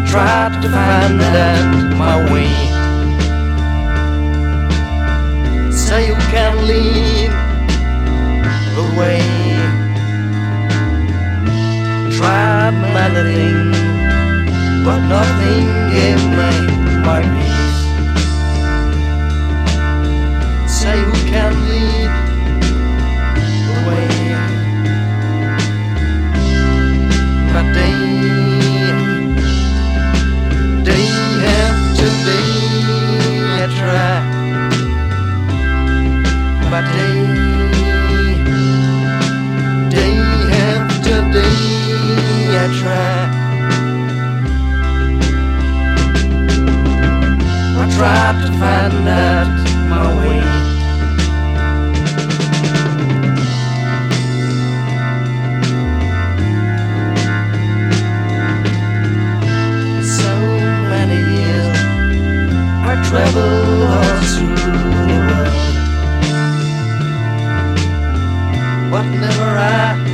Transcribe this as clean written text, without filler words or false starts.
tried to find that my way. Say you can lead the way. Tried many things, but nothing gave me my peace. Say you can lead the way, but day after day I try, but day after day I try. I tried to find out my way. So many years I traveled all through the world, but never I